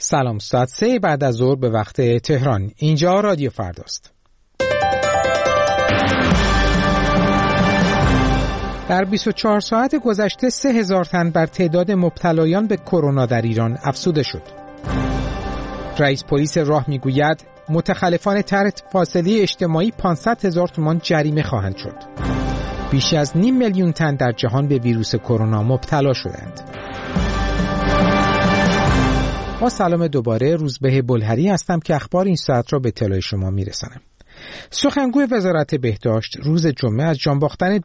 سلام، ساعت 3 بعد از ظهر به وقت تهران. اینجا رادیو فرداست. در 24 ساعت گذشته 3000 تن بر تعداد مبتلایان به کرونا در ایران افزوده شد. رئیس پلیس راه میگوید متخلفان طرح فاصله اجتماعی 500,000 تومان جریمه خواهند شد. بیش از نیم میلیون تن در جهان به ویروس کرونا مبتلا شدند. با سلام دوباره، روزبه بلهری هستم که اخبار این ساعت را به اطلاع شما میرسانم. سخنگوی وزارت بهداشت روز جمعه از جان باختن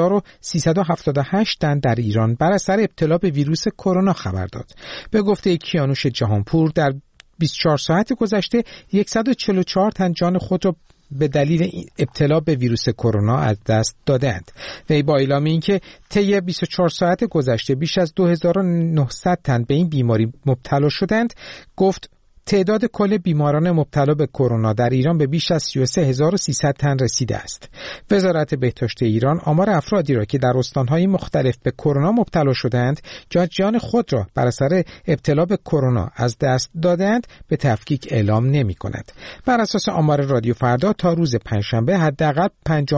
2378 تن در ایران بر اثر ابتلا به ویروس کرونا خبر داد. به گفته کیانوش جهانپور در 24 ساعت گذشته 144 تن جان خود را به دلیل ابتلا به ویروس کرونا از دست دادند. وی با اعلام اینکه طی 24 ساعت گذشته بیش از 2900 تن به این بیماری مبتلا شدند، گفت تعداد کل بیماران مبتلا به کرونا در ایران به بیش از 33300 تن رسیده است. وزارت بهداشت ایران آمار افرادی را که در استان‌های مختلف به کرونا مبتلا شدند یا جان خود را بر اثر ابتلا به کرونا از دست دادند به تفکیک اعلام نمی‌کند. بر اساس آمار رادیو فردا تا روز پنجشنبه حداقل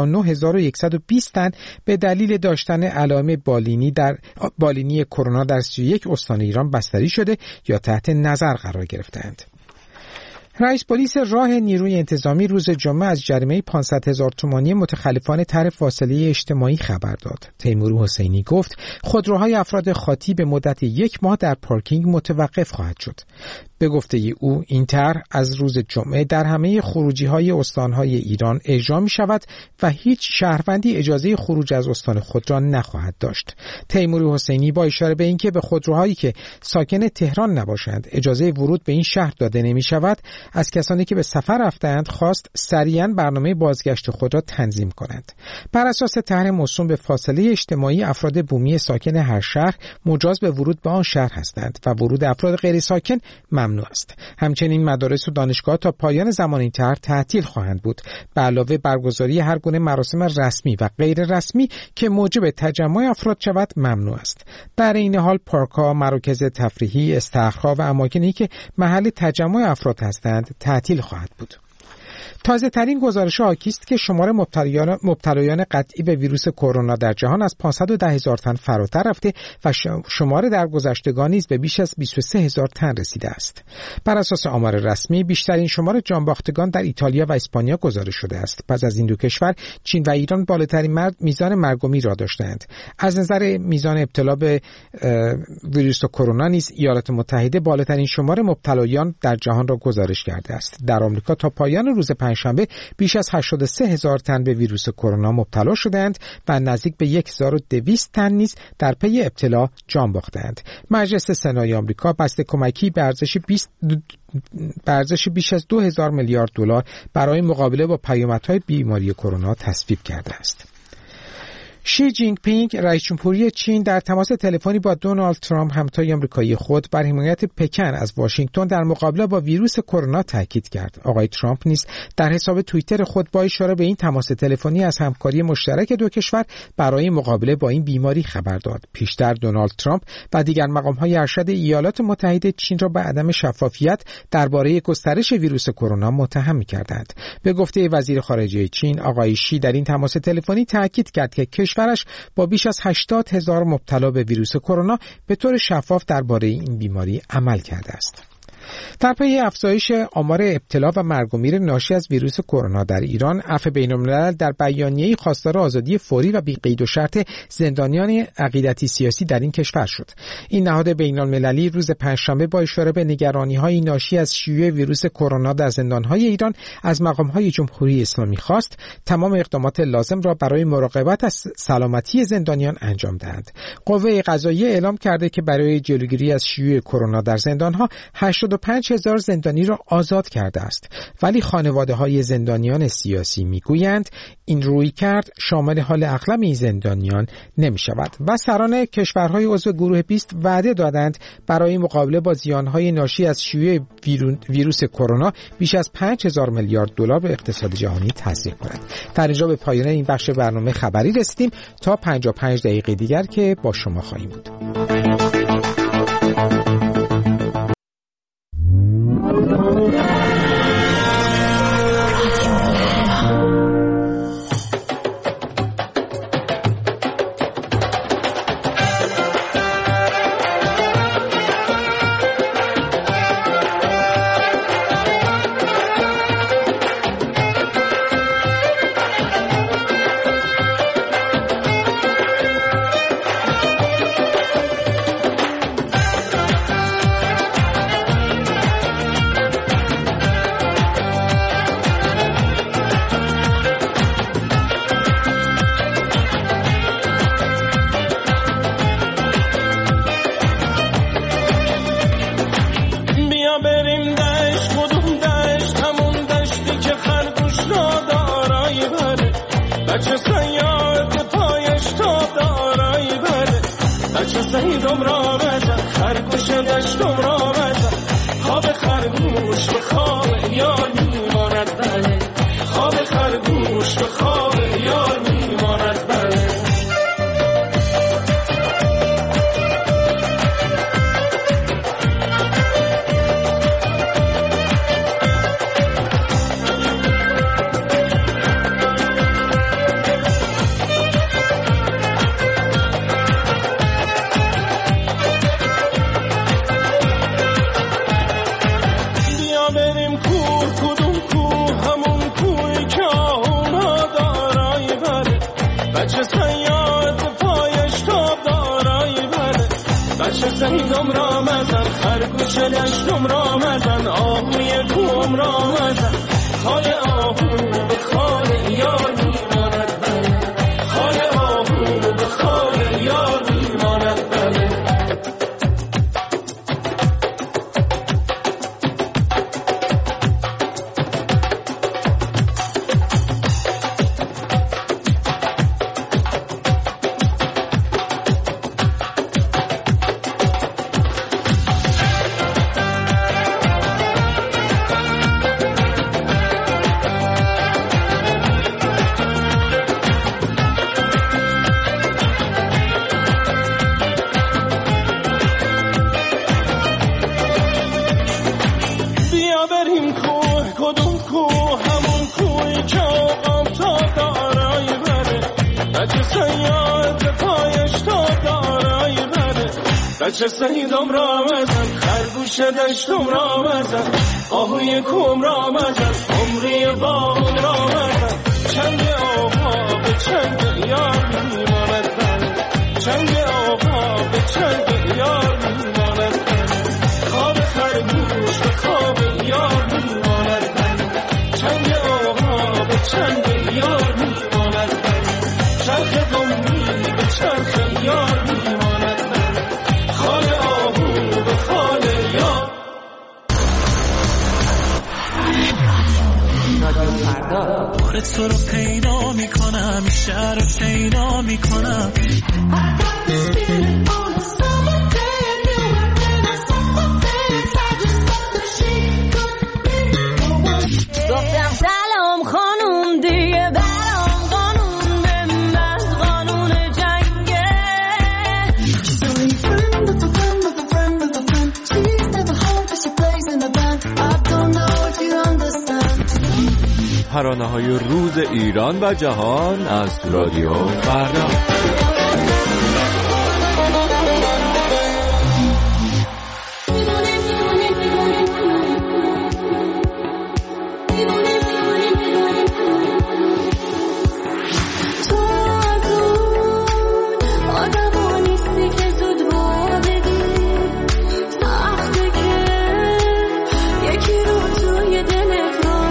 59120 تن به دلیل داشتن علائم بالینی کرونا در 31 استان ایران بستری شده یا تحت نظر قرار گرفتند. رئیس پلیس راه نیروی انتظامی روز جمعه از جریمه 500,000 تومانی متخلفان طرح فاصله اجتماعی خبر داد. تیمور حسینی گفت خودروهای افراد خاطی به مدت 1 ماه در پارکینگ متوقف خواهد شد. به گفته او این طرح از روز جمعه در همه خروجی‌های استان‌های ایران اجرا می‌شود و هیچ شهروندی اجازه خروج از استان خود را نخواهد داشت. تیمور حسینی با اشاره به اینکه به خودروهایی که ساکن تهران نباشند اجازه ورود به این شهر داده نمی‌شود، از کسانی که به سفر رفتند خواست سریعاً برنامه بازگشت خود را تنظیم کنند. بر اساس طرح موسوم به فاصله اجتماعی، افراد بومی ساکن هر شهر مجاز به ورود به آن شهر هستند و ورود افراد غیر ساکن ممنوع است. همچنین مدارس و دانشگاه تا پایان زمان این طرح تعطیل خواهند بود. به علاوه برگزاری هر گونه مراسم رسمی و غیر رسمی که موجب تجمع افراد شود ممنوع است. در این حال پارک‌ها، مراکز تفریحی، استخرها و اماکنی که محل تجمع افراد هستند تعطیل خواهد بود. تازه ترین گزارش حاکی است که شمار مبتلایان قطعی به ویروس کرونا در جهان از 510,000 تن فراتر رفته و شمار درگذشتگان نیز به بیش از 23,000 تن رسیده است. بر اساس آمار رسمی بیشترین شمار جانباختگان در ایتالیا و اسپانیا گزارش شده است. پس از این دو کشور چین و ایران بالاترین میزان مرگ و میر را داشتند. از نظر میزان ابتلا به ویروس کرونا نیز ایالات متحده بالاترین شمار مبتلایان در جهان را گزارش کرده است. در آمریکا تا پایان روز پنجشنبه بیش از 83,000 تن به ویروس کرونا مبتلا شدند و نزدیک به 1200 تن نیز در پی ابتلا جان باختند. مجلس سنای آمریکا بسته کمکی به ارزش بیش از 2000 میلیارد دلار برای مقابله با پیامدهای بیماری کرونا تصویب کرده است. شی جینگ پینگ رئیس جمهوری چین در تماس تلفنی با دونالد ترامپ همتای آمریکایی خود بر حمایت پکن از واشنگتن در مقابله با ویروس کرونا تاکید کرد. آقای ترامپ نیز در حساب توییتر خود با اشاره به این تماس تلفنی از همکاری مشترک دو کشور برای مقابله با این بیماری خبر داد. پیشتر دونالد ترامپ و دیگر مقام‌های ارشد ایالات متحده چین را به عدم شفافیت درباره گسترش ویروس کرونا متهم می‌کردند. به گفته وزیر خارجه چین، آقای شی در این تماس تلفنی تاکید کرد که کشورش با بیش از 80,000 مبتلا به ویروس کرونا به طور شفاف درباره این بیماری عمل کرده است. در پی افزایش آمار ابتلا و مرگ و میر ناشی از ویروس کرونا در ایران، عفو بین‌الملل در بیانیه‌ای خواستار آزادی فوری و بی قید و شرط زندانیان عقیدتی سیاسی در این کشور شد. این نهاد بین‌المللی روز پنجشنبه با اشاره به نگرانی‌های ناشی از شیوع ویروس کرونا در زندان‌های ایران از مقام‌های جمهوری اسلامی خواست تمام اقدامات لازم را برای مراقبت از سلامتی زندانیان انجام دهند. قوه قضاییه اعلام کرده که برای جلوگیری از شیوع کرونا در زندان‌ها 85,000 زندانی را آزاد کرده است، ولی خانواده‌های زندانیان سیاسی میگویند این رویکرد شامل حال اغلب این زندانیان نمی‌شود و سران کشورهای عضو گروه 20 وعده دادند برای مقابله با زیان‌های ناشی از شیوع ویروس کرونا بیش از 5000 میلیارد دلار به اقتصاد جهانی تزریق کنند. در اینجا به پایان این بخش برنامه خبری رسیدیم. تا 55 دقیقه دیگر که با شما خواهیم بود. سیدم را مزن، خرگوش دشتم را مزن، آهوی کوم را مزن. خال آهو به خال یار میماند بله، خال آهو به خال یار میماند بله. بچه سیدم را مزن، خرگوش دشتم را مزن، آهوی کوم را مزن، عمری باغم را مزن. چنگ آقا به چنگ یار میماند بله، چنگ آقا به چنگ یار میماند بله. خواب خرگوش به خواب یار میماند بله، چنگ آقا به چنگ یار میماند بله. چرخ دمی به چرخ یار میماند بله، خال آهو به خال یار. بار تو رو پیدا میکنم، شهر رو پیدا میکنم. گفتم سلام خانوم دیگه برام قانون به من قانون جنگه. ترانه‌های روز ایران و جهان از رادیو فردا.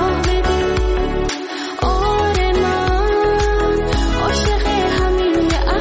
آره من عاشق همین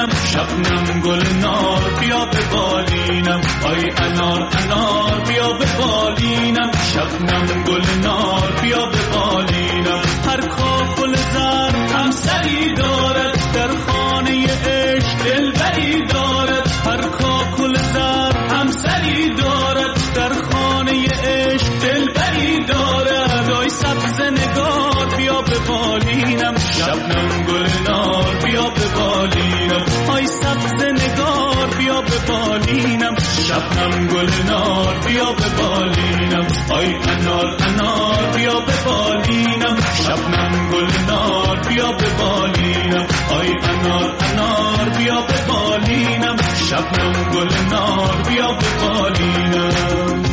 بالینم شبنم گل نار بیا به بالینم آی انار انار بیا به بالینم شبنم گل نار بیا به بالینم هر کاکل زر همسری دارد در خانه عشق دلبری دارد هر کاکل زر همسری دارد در خانه عشق دلبری دارد آی سبز نگار بیا به بالینم شبنم گل نار بیا به بالینم آی سبز نگار بیا به بالینم شبنم گل نار بیا به بالینم آی انار انار بیا به بالینم شبنم گل نار بیا به بالینم آی انار انار بیا به بالینم شبنم گل نار بیا به بالینم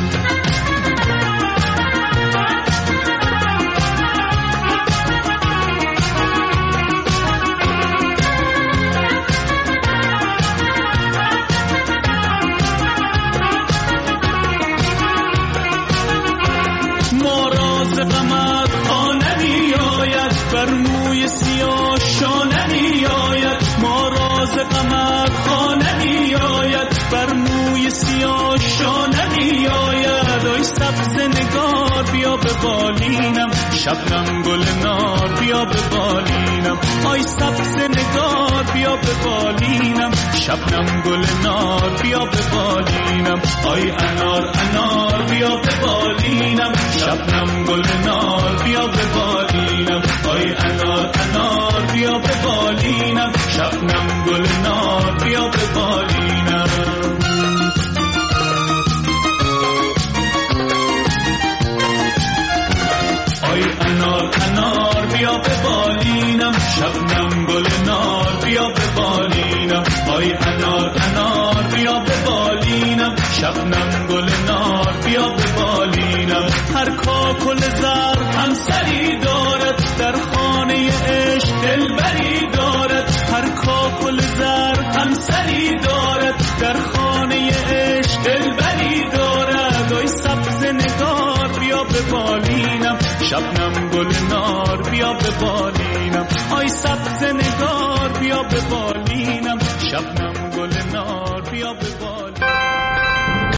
غمت خانمی آید بر موی سیاه شانمی آید ما راز غمت خانمی آید بر موی سیاه شانمی آید آی سبز نگار بیا به بالینم شبنم گل نار بیا به بالینم آی سبز نگار بیا به بالینم شبنم گل نار بیا به بالینم آی انار انار بیا به بالینم شبنم گل نار بیا به بالینم آی انار انار بیا به بالینم شبنم گل نار بیا به بالینم آی انار انار بیا به بالینم شبنم گل نار بیا به بالینم آی انار انار بیا به بالینم شبنم گل نار بیا به بالینم هر کاکل زر همسری دارد در خانه عشق دلبری دارد هر کاکل زر همسری دارد در خانه عشق دلبری دارد آی سبز نگار بیا به بالینم شبنم گل نار بیا به بالینم آی سبز نگار